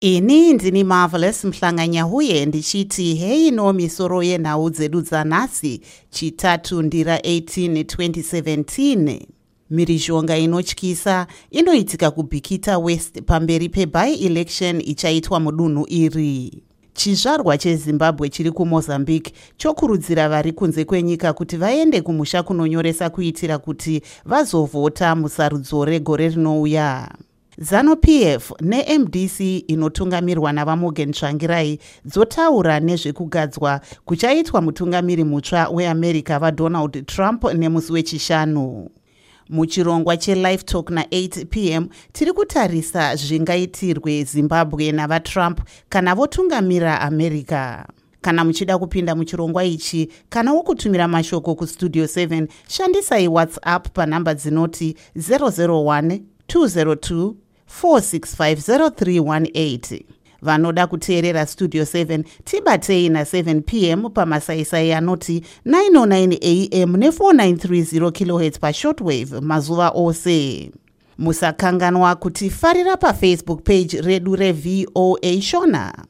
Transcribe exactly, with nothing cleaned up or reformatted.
Ini ndini Marvelous Mhlanganyahuye ndichiti hei no misoro yenhau dzedu dzanhasi chitatu ndira eighteen twenty seventeen. Mhirizhonga inotyisa inoitika kuBikita West pamberi pe-by-election ichaitwa mudunhu iri. Chizvarwa cheZimbabwe chiri kuMozambique chokurudzira vari kunze kwenyika kuti vaende kumusha kunonyoresa kuitira kuti vazovhota musarudzo regore rinouya. ZANU-P F ne-M D C inotungamirwa navaMorgan Tsvangirai dzotaura nezvekugadzwa kuchaitwa mutungamiri mutsva weAmerica vaDonald Trump nemusi wechishanu. Muchirongwa cheLive Talk na-eight p m tiri kutarisa zvingaitirwe Zimbabwe navaTrump kana votungamira America. Kana muchida kupinda muchirongwa ichi kana wokutumira mashoko kustudio seven shandisai WhatsApp panhamba dzinoti zero zero one two zero two four six five zero three one eight. Vanoda kuteerera Studio seven tibatei na seven p m pamasaisai anoti nine oh nine a m ne four nine three zero kilohertz pa shortwave mazuva ose. Musakanganwa kuti farira pa Facebook page redu reV O A Shona.